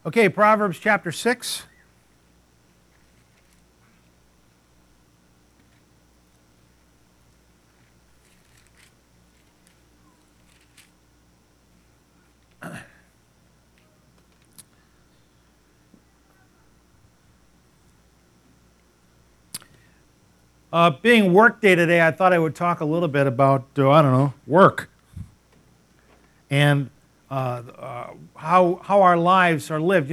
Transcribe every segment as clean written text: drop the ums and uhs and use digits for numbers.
Okay, Proverbs chapter 6. Being work day today, I thought I would talk a little bit about, work. And how our lives are lived.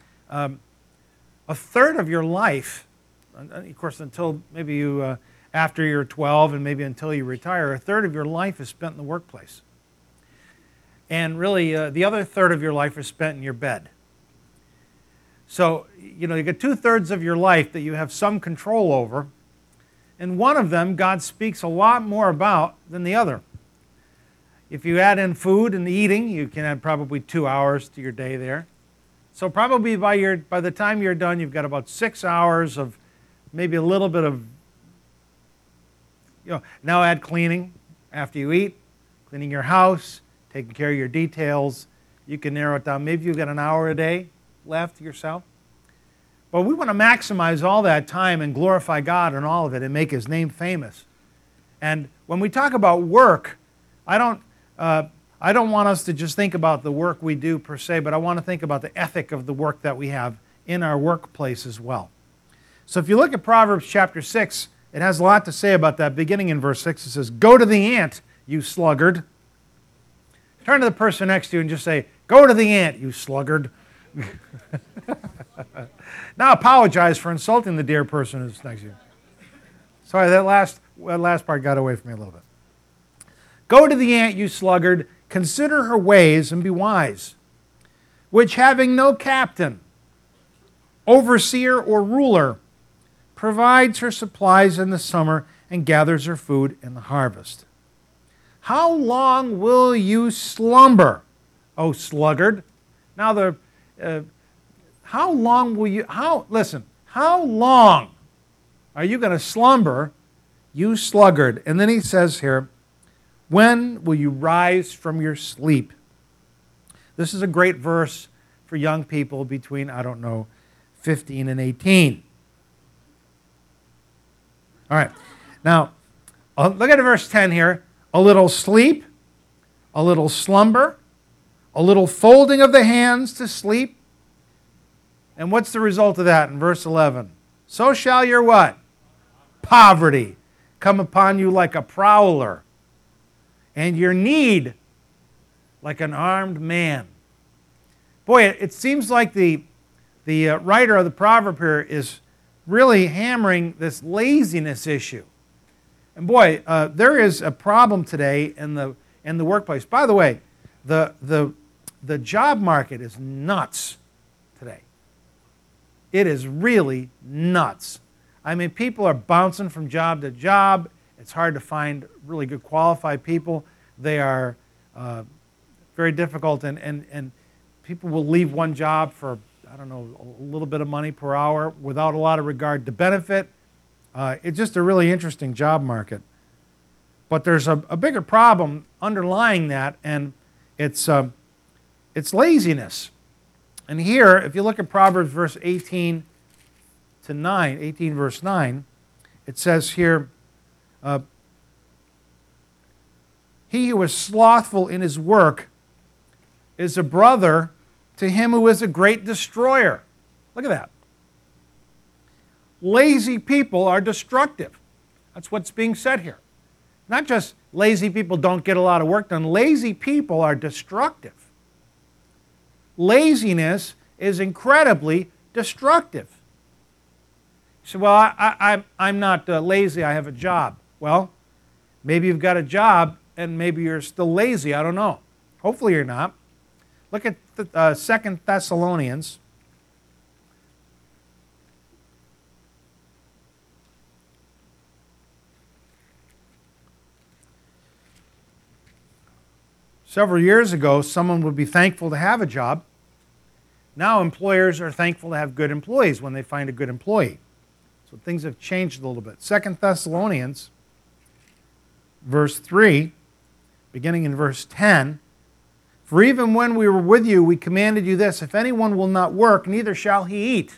A third of your life, of course, until maybe you, after you're 12 and maybe until you retire, a third of your life is spent in the workplace. And really, the other third of your life is spent in your bed. So, you get 2/3 of your life that you have some control over, and one of them God speaks a lot more about than the other. If you add in food and eating, you can add probably 2 hours to your day there. So probably by the time you're done, you've got about 6 hours of maybe a little bit of, now add cleaning after you eat, cleaning your house, taking care of your details. You can narrow it down. Maybe you've got an hour a day left yourself. But we want to maximize all that time and glorify God in all of it and make His name famous. And when we talk about work, I don't want us to just think about the work we do per se, but I want to think about the ethic of the work that we have in our workplace as well. So if you look at Proverbs chapter 6, it has a lot to say about that. Beginning in verse 6, it says, "Go to the ant, you sluggard." Turn to the person next to you and just say, "Go to the ant, you sluggard." Now apologize for insulting the dear person who's next to you. Sorry, that last part got away from me a little bit. "Go to the ant, you sluggard, consider her ways and be wise, which having no captain, overseer, or ruler, provides her supplies in the summer and gathers her food in the harvest. How long will you slumber, O sluggard?" Now how long are you going to slumber, you sluggard? And then he says here, "When will you rise from your sleep?" This is a great verse for young people between, 15 and 18. All right. Now, look at verse 10 here. "A little sleep, a little slumber, a little folding of the hands to sleep." And what's the result of that in verse 11? "So shall your" what? "Poverty come upon you like a prowler, and your need like an armed man." Boy, it seems like the writer of the proverb here is really hammering this laziness issue. And boy, there is a problem today in the workplace. By the way, the job market is nuts today. It is really nuts. I mean, people are bouncing from job to job. It's hard to find really good qualified people. They are very difficult, and people will leave one job for, a little bit of money per hour without a lot of regard to benefit. It's just a really interesting job market. But there's a bigger problem underlying that, and it's laziness. And here, if you look at Proverbs verse 18 verse 9, it says here, "He who is slothful in his work is a brother to him who is a great destroyer." Look at that. Lazy people are destructive. That's what's being said here. Not just lazy people don't get a lot of work done. Lazy people are destructive. Laziness is incredibly destructive. You say, "Well, I'm not lazy, I have a job." Well, maybe you've got a job and maybe you're still lazy. I don't know. Hopefully you're not. Look at 2 Thessalonians. Several years ago, someone would be thankful to have a job. Now employers are thankful to have good employees when they find a good employee. So things have changed a little bit. 2 Thessalonians, verse 3, beginning in verse 10, For even when we were with you, we commanded you this, if anyone will not work, neither shall he eat.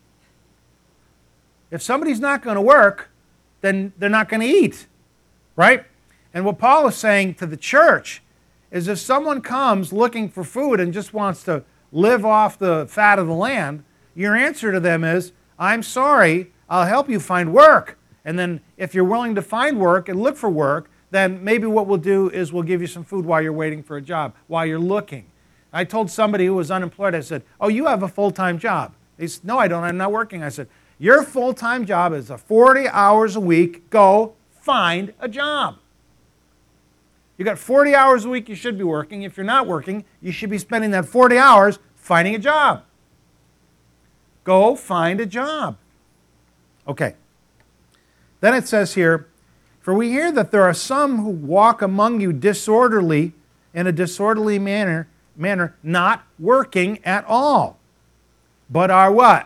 If somebody's not going to work, then they're not going to eat, right? And what Paul is saying to the church is if someone comes looking for food and just wants to live off the fat of the land, your answer to them is, I'm sorry, I'll help you find work. And then if you're willing to find work and look for work, then maybe what we'll do is we'll give you some food while you're waiting for a job, while you're looking. I told somebody who was unemployed, I said, oh, you have a full-time job. They said, no, I don't, I'm not working. I said, your full-time job is 40 hours a week. Go find a job. You got 40 hours a week you should be working. If you're not working, you should be spending that 40 hours finding a job. Go find a job. Okay. Then it says here, for we hear that there are some who walk among you disorderly, in a disorderly manner, not working at all, but are what?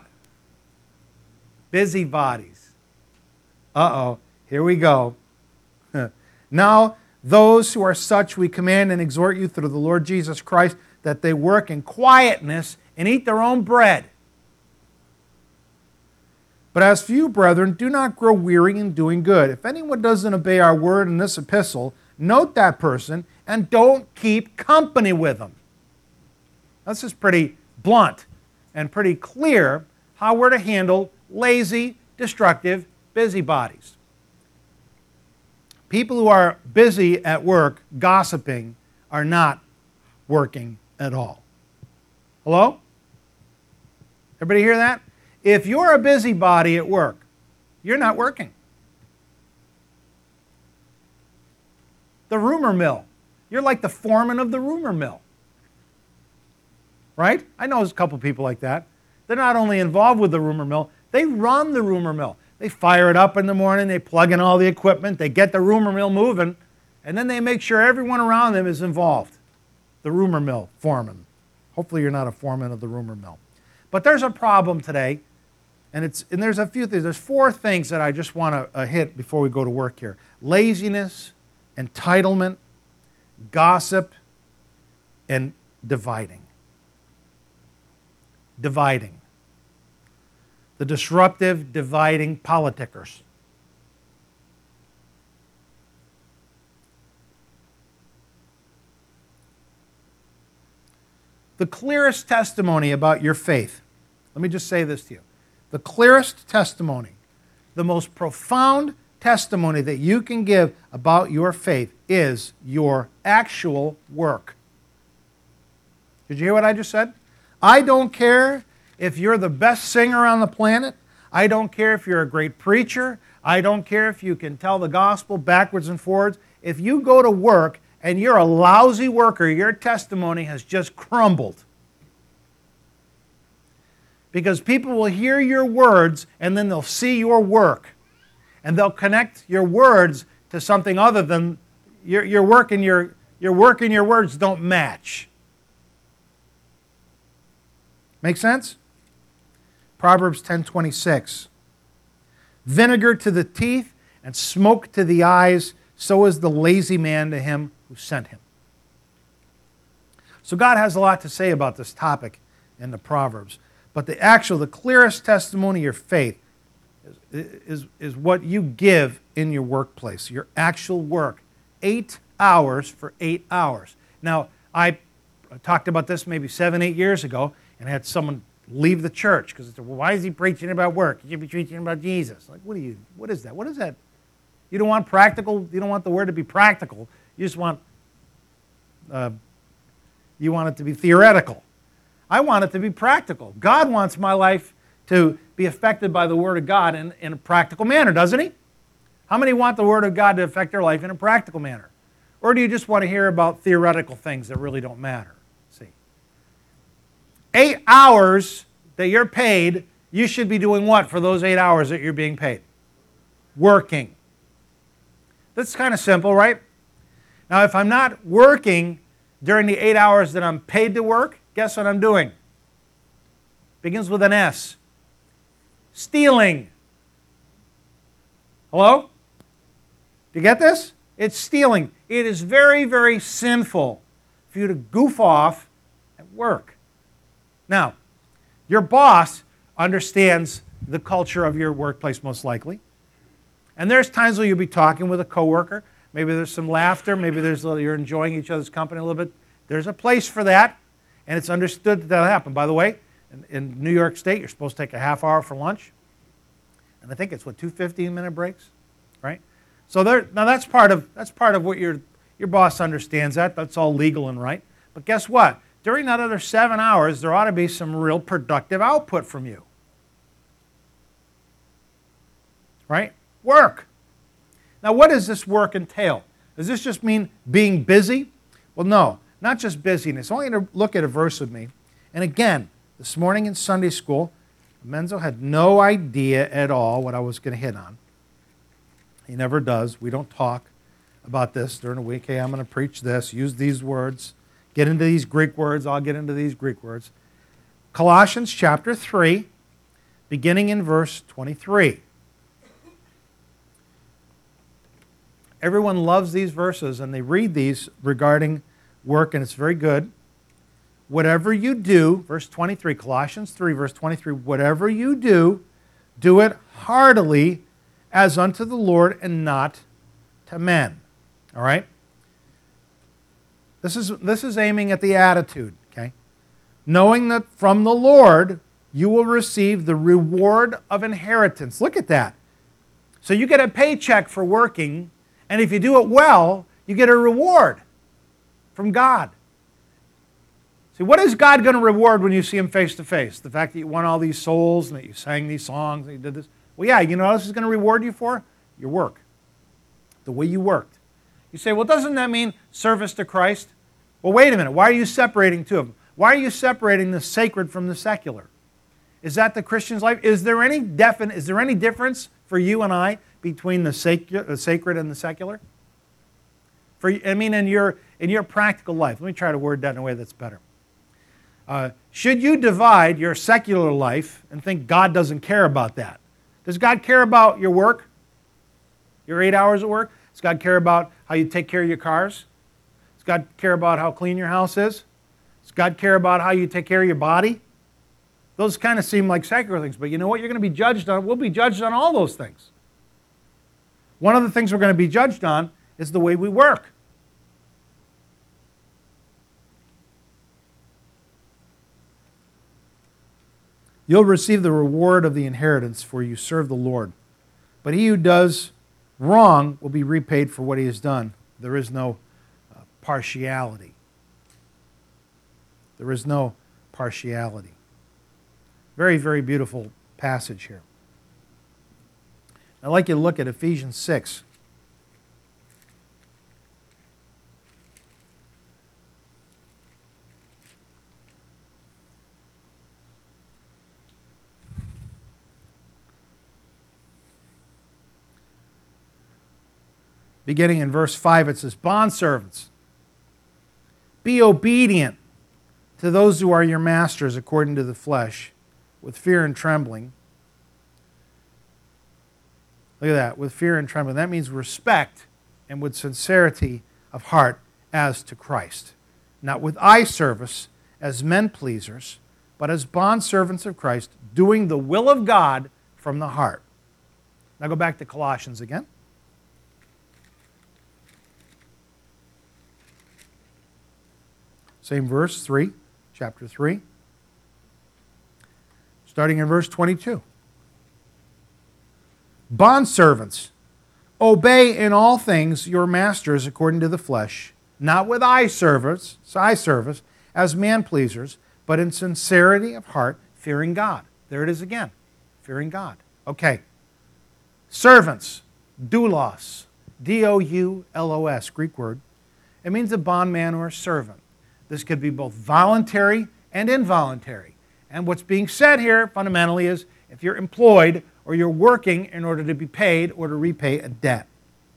Busybodies. Uh-oh, here we go. Now, those who are such we command and exhort you through the Lord Jesus Christ that they work in quietness and eat their own bread. But as for you, brethren, do not grow weary in doing good. If anyone doesn't obey our word in this epistle, note that person and don't keep company with them. This is pretty blunt and pretty clear how we're to handle lazy, destructive busybodies. People who are busy at work gossiping are not working at all. Hello? Everybody hear that? If you're a busybody at work, you're not working. The rumor mill. You're like the foreman of the rumor mill. Right? I know there's a couple people like that. They're not only involved with the rumor mill, they run the rumor mill. They fire it up in the morning, they plug in all the equipment, they get the rumor mill moving, and then they make sure everyone around them is involved. The rumor mill foreman. Hopefully you're not a foreman of the rumor mill. But there's a problem today, and there's a few things. There's 4 things that I just want to hit before we go to work here. Laziness, entitlement, gossip, and dividing. Dividing. The disruptive, dividing politicers. The clearest testimony about your faith, let me just say this to you. The clearest testimony, the most profound testimony that you can give about your faith is your actual work. Did you hear what I just said? I don't care if you're the best singer on the planet. I don't care if you're a great preacher. I don't care if you can tell the gospel backwards and forwards. If you go to work and you're a lousy worker, your testimony has just crumbled. Because people will hear your words and then they'll see your work. And they'll connect your words to something other than your work and your words don't match. Make sense? Proverbs 10:26. Vinegar to the teeth and smoke to the eyes, so is the lazy man to him who sent him. So God has a lot to say about this topic in the Proverbs. But the clearest testimony of your faith is what you give in your workplace, your actual work. 8 hours for 8 hours. Now, I talked about this maybe 7, 8 years ago, and had someone leave the church because they said, well, why is he preaching about work? He should be preaching about Jesus. Like, what is that? What is that? You don't want practical, you don't want the word to be practical. You just want, you want it to be theoretical. I want it to be practical. God wants my life to be affected by the Word of God in a practical manner, doesn't He? How many want the Word of God to affect their life in a practical manner? Or do you just want to hear about theoretical things that really don't matter? See, 8 hours that you're paid, you should be doing what for those 8 hours that you're being paid? Working. That's kind of simple, right? Now, if I'm not working during the 8 hours that I'm paid to work, guess what I'm doing? Begins with an S. Stealing. Hello? Do you get this? It's stealing. It is very, very sinful for you to goof off at work. Now, your boss understands the culture of your workplace most likely. And there's times where you'll be talking with a coworker. Maybe there's some laughter. Maybe you're enjoying each other's company a little bit. There's a place for that, and it's understood that that'll happen. By the way, in New York State, you're supposed to take a half hour for lunch. And I think it's, 2 15-minute breaks, right? So now that's part of what your boss understands that. That's all legal and right. But guess what? During that other 7 hours, there ought to be some real productive output from you. Right? Work. Now, what does this work entail? Does this just mean being busy? Well, no, not just busyness. I want you to look at a verse with me. And again, this morning in Sunday school, Menzo had no idea at all what I was going to hit on. He never does. We don't talk about this during the week. Hey, I'm going to preach this, use these words, get into these Greek words. I'll get into these Greek words. Colossians chapter 3, beginning in verse 23. Everyone loves these verses, and they read these regarding work, and it's very good. Whatever you do, verse 23, Colossians 3, verse 23, whatever you do, do it heartily as unto the Lord and not to men. All right? This is aiming at the attitude, okay? Knowing that from the Lord you will receive the reward of inheritance. Look at that. So you get a paycheck for working, and if you do it well, you get a reward from God. See, what is God going to reward when you see Him face to face? The fact that you won all these souls and that you sang these songs and you did this? Well, yeah, you know what else He's going to reward you for? Your work. The way you worked. You say, well, doesn't that mean service to Christ? Well, wait a minute. Why are you separating two of them? Why are you separating the sacred from the secular? Is that the Christian's life? Is there any difference for you and I between the sacred and the secular? In your practical life. Let me try to word that in a way that's better. Should you divide your secular life and think God doesn't care about that? Does God care about your work? Your 8 hours of work? Does God care about how you take care of your cars? Does God care about how clean your house is? Does God care about how you take care of your body? Those kind of seem like secular things, but you know what? You're going to be judged on. We'll be judged on all those things. One of the things we're going to be judged on is the way we work. You'll receive the reward of the inheritance, for you serve the Lord. But he who does wrong will be repaid for what he has done. There is no partiality. There is no partiality. Very, very beautiful passage here. I'd like you to look at Ephesians 6. Beginning in verse 5, it says, Bondservants, be obedient to those who are your masters according to the flesh, with fear and trembling. Look at that, with fear and trembling. That means respect and with sincerity of heart as to Christ. Not with eye service as men pleasers, but as bondservants of Christ, doing the will of God from the heart. Now go back to Colossians again. Same verse, 3, chapter 3. Starting in verse 22. Bondservants, obey in all things your masters according to the flesh, not with eye service as man-pleasers, but in sincerity of heart, fearing God. There it is again, fearing God. Okay. Servants, doulos, D-O-U-L-O-S, Greek word. It means a bondman or a servant. This could be both voluntary and involuntary. And what's being said here fundamentally is if you're employed or you're working in order to be paid or to repay a debt.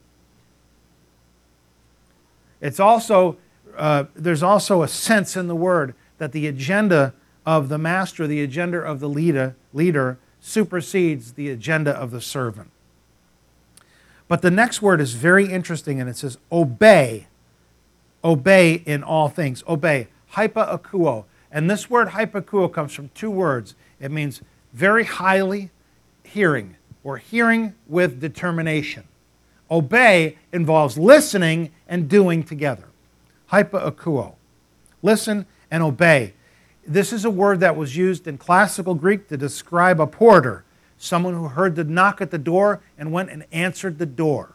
It's also, there's also a sense in the word that the agenda of the master, the agenda of the leader supersedes the agenda of the servant. But the next word is very interesting, and it says obey. Obey in all things. Obey. Hypakuo. And this word hypakuo comes from two words. It means very highly hearing, or hearing with determination. Obey involves listening and doing together. Hypakuo. Listen and obey. This is a word that was used in classical Greek to describe a porter, someone who heard the knock at the door and went and answered the door.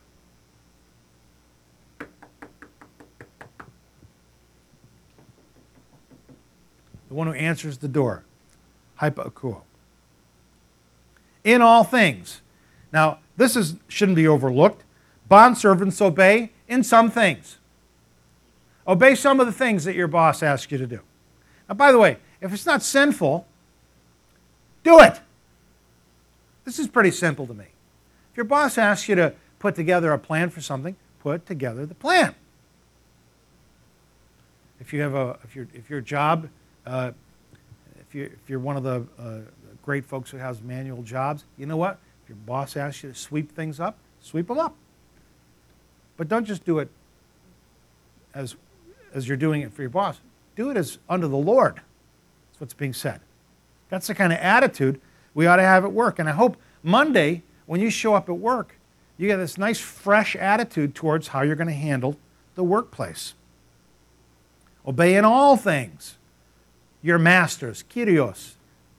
The one who answers the door. Hypakuo. In all things. Now, this shouldn't be overlooked. Bondservants obey in some things. Obey some of the things that your boss asks you to do. Now, by the way, if it's not sinful, do it. This is pretty simple to me. If your boss asks you to put together a plan for something, put together the plan. If your job, if you're one of the great folks who has manual jobs, you know what? If your boss asks you to sweep things up, sweep them up. But don't just do it as you're doing it for your boss. Do it as under the Lord. That's what's being said. That's the kind of attitude we ought to have at work. And I hope Monday, when you show up at work, you get this nice, fresh attitude towards how you're going to handle the workplace. Obey in all things your masters, Kyrios,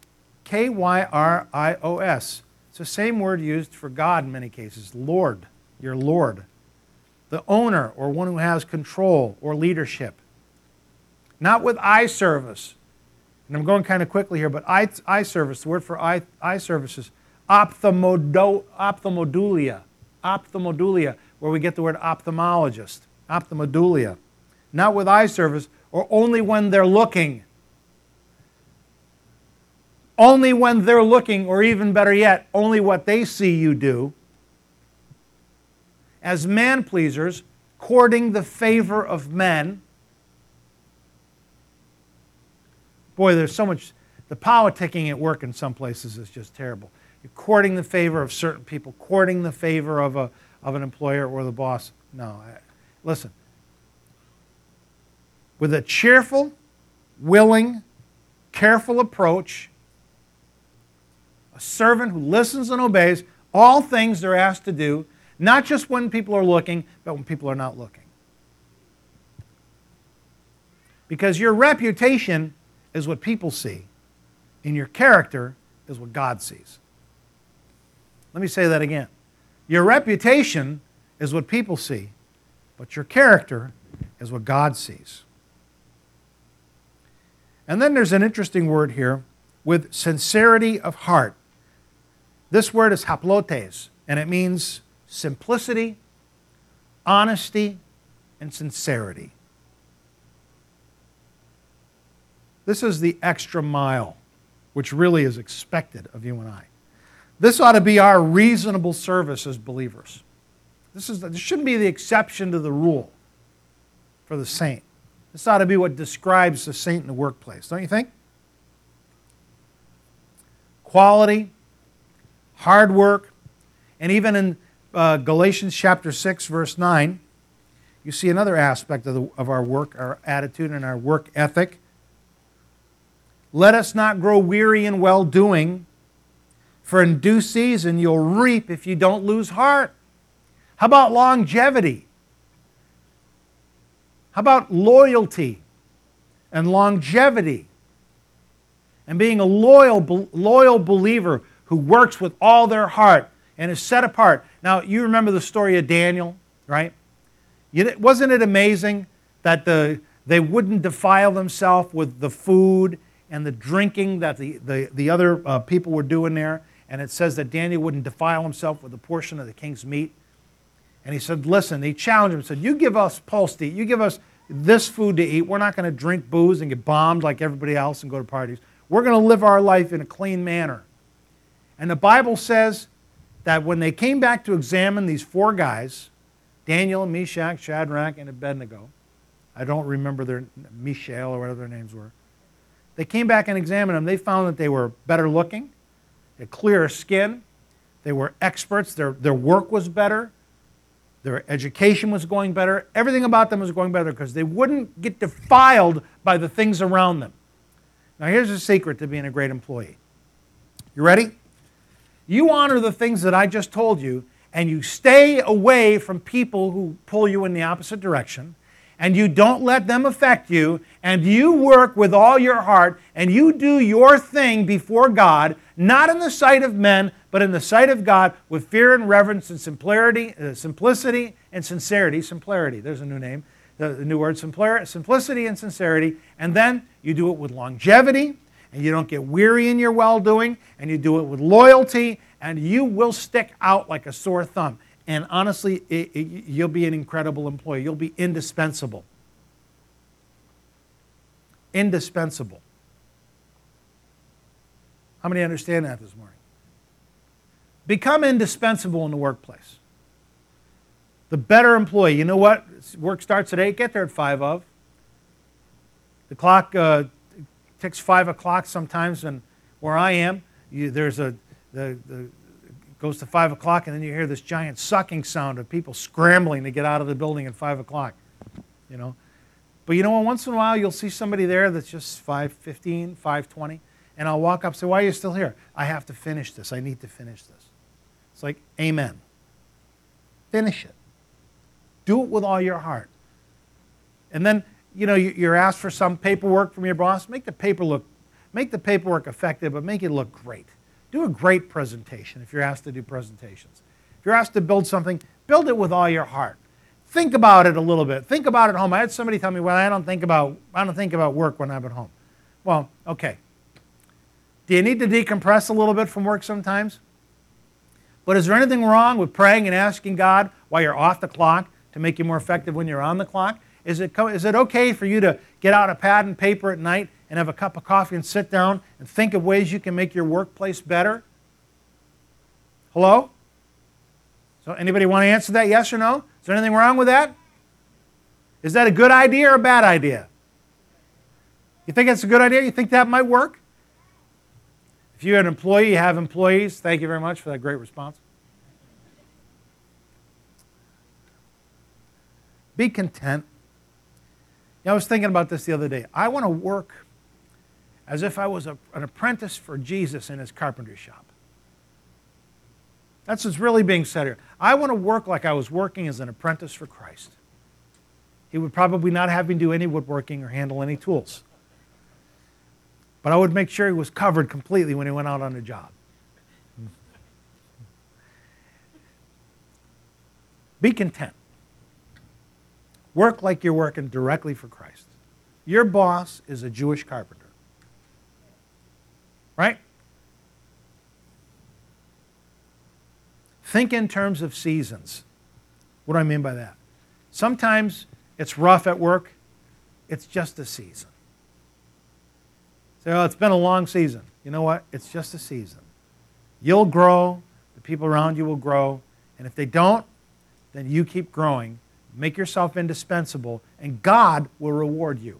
Kyrios. It's the same word used for God in many cases, Lord, your Lord. The owner, or one who has control or leadership. Not with eye service. And I'm going kind of quickly here, but eye service, the word for eye service is ophthalmodulia. Ophthalmodulia, where we get the word ophthalmologist. Ophthalmodulia. Not with eye service, or only when they're looking. Only when they're looking, or even better yet, only what they see you do. As man-pleasers, courting the favor of men. Boy, there's so much, the politicking at work in some places is just terrible. You're courting the favor of certain people, courting the favor of an employer or the boss. No, listen. With a cheerful, willing, careful approach, a servant who listens and obeys all things they're asked to do, not just when people are looking, but when people are not looking. Because your reputation is what people see, and your character is what God sees. Let me say that again. Your reputation is what people see, but your character is what God sees. And then there's an interesting word here, with sincerity of heart. This word is haplotes, and it means simplicity, honesty, and sincerity. This is the extra mile, which really is expected of you and I. This ought to be our reasonable service as believers. This shouldn't be the exception to the rule for the saint. This ought to be what describes the saint in the workplace, don't you think? Quality, hard work, and even in Galatians chapter 6, verse 9, you see another aspect of our work, our attitude, and our work ethic. Let us not grow weary in well-doing, for in due season you'll reap if you don't lose heart. How about longevity? How about loyalty and longevity? And being a loyal believer who works with all their heart and is set apart. Now, you remember the story of Daniel, right? Wasn't it amazing that they wouldn't defile themselves with the food and the drinking that the other people were doing there? And it says that Daniel wouldn't defile himself with a portion of the king's meat. And he said, listen, he challenged him and said, you give us pulse to eat, you give us this food to eat. We're not going to drink booze and get bombed like everybody else and go to parties. We're going to live our life in a clean manner. And the Bible says that when they came back to examine these four guys, Daniel, Meshach, Shadrach, and Abednego, I don't remember their, Mishael or whatever their names were, they came back and examined them. They found that they were better looking, they had clearer skin, they were experts, their work was better, Their education was going better. Everything about them was going better because they wouldn't get defiled by the things around them. Now here's the secret to being a great employee. You ready? You honor the things that I just told you, and you stay away from people who pull you in the opposite direction, and you don't let them affect you, and you work with all your heart, and you do your thing before God, not in the sight of men, but in the sight of God, with fear and reverence and simplicity and sincerity. Simplarity, there's a new name, the new word, simplicity and sincerity. And then you do it with longevity, and you don't get weary in your well-doing, and you do it with loyalty, and you will stick out like a sore thumb. And honestly, you'll be an incredible employee. You'll be indispensable. Indispensable. How many understand that this morning? Become indispensable in the workplace. The better employee. You know what? Work starts at 8. Get there at 5 of. The clock ticks 5 o'clock sometimes, and where I am, there's goes to 5 o'clock, and then you hear this giant sucking sound of people scrambling to get out of the building at 5 o'clock. You know, but you know what? Once in a while, you'll see somebody there that's just 5:15, 5:20, and I'll walk up and say, "Why are you still here?" "I have to finish this. I need to finish this." It's like, amen. Finish it. Do it with all your heart. And then, you know, you're asked for some paperwork from your boss. Make the paperwork effective, but make it look great. Do a great presentation if you're asked to do presentations. If you're asked to build something, build it with all your heart. Think about it a little bit. Think about it at home. I had somebody tell me, "Well, I don't think about work when I'm at home." Well, okay. Do you need to decompress a little bit from work sometimes? But is there anything wrong with praying and asking God while you're off the clock to make you more effective when you're on the clock? Is it okay for you to get out a pad and paper at night and have a cup of coffee and sit down and think of ways you can make your workplace better? Hello? So anybody want to answer that, yes or no? Is there anything wrong with that? Is that a good idea or a bad idea? You think it's a good idea? You think that might work? If you're an employee, you have employees. Thank you very much for that great response. Be content. I was thinking about this the other day. I want to work as if I was an apprentice for Jesus in his carpentry shop. That's what's really being said here. I want to work like I was working as an apprentice for Christ. He would probably not have me do any woodworking or handle any tools. But I would make sure he was covered completely when he went out on the job. Be content. Work like you're working directly for Christ. Your boss is a Jewish carpenter. Right? Think in terms of seasons. What do I mean by that? Sometimes it's rough at work. It's just a season. Say, "Oh, it's been a long season." You know what? It's just a season. You'll grow. The people around you will grow. And if they don't, then you keep growing. Make yourself indispensable, and God will reward you.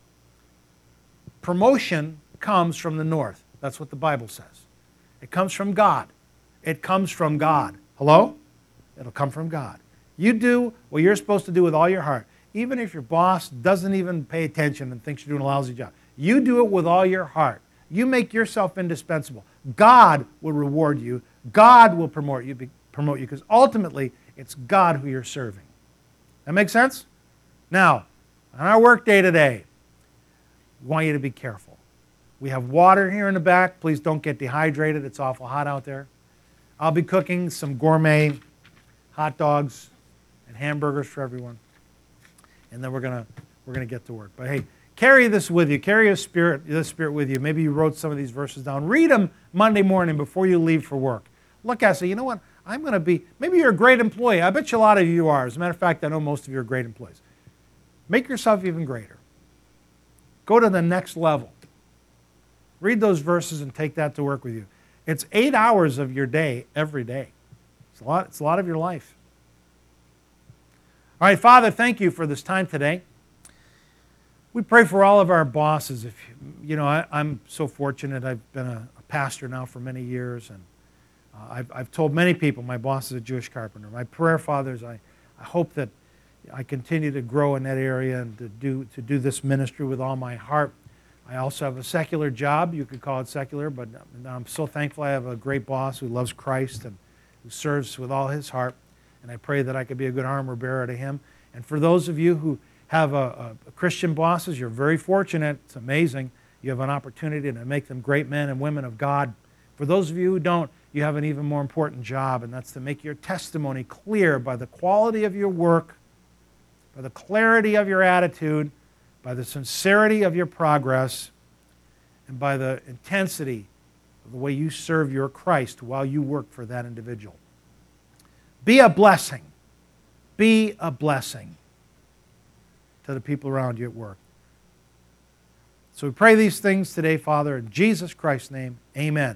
Promotion comes from the north. That's what the Bible says. It comes from God. It comes from God. Hello? It'll come from God. You do what you're supposed to do with all your heart. Even if your boss doesn't even pay attention and thinks you're doing a lousy job. You do it with all your heart. You make yourself indispensable. God will reward you. God will promote you because ultimately it's God who you're serving. That make sense? Now, on our work day today, we want you to be careful. We have water here in the back. Please don't get dehydrated. It's awful hot out there. I'll be cooking some gourmet hot dogs and hamburgers for everyone. And then we're gonna get to work. But hey, carry this with you. Carry this spirit with you. Maybe you wrote some of these verses down. Read them Monday morning before you leave for work. Look at it, say, you know what? I'm going to be, maybe you're a great employee. I bet you a lot of you are. As a matter of fact, I know most of you are great employees. Make yourself even greater. Go to the next level. Read those verses and take that to work with you. It's 8 hours of your day every day. It's a lot of your life. All right, Father, thank you for this time today. We pray for all of our bosses. I'm so fortunate. I've been a pastor now for many years, and I've told many people my boss is a Jewish carpenter. My prayer, Father, is I I hope that I continue to grow in that area and to do this ministry with all my heart. I also have a secular job. You could call it secular, but I'm so thankful I have a great boss who loves Christ and who serves with all his heart. And I pray that I could be a good armor bearer to him. And for those of you who have a Christian bosses, you're very fortunate. It's amazing. You have an opportunity to make them great men and women of God. For those of you who don't, you have an even more important job, and that's to make your testimony clear by the quality of your work, by the clarity of your attitude, by the sincerity of your progress, and by the intensity of the way you serve your Christ while you work for that individual. Be a blessing. Be a blessing to the people around you at work. So we pray these things today, Father, in Jesus Christ's name, amen.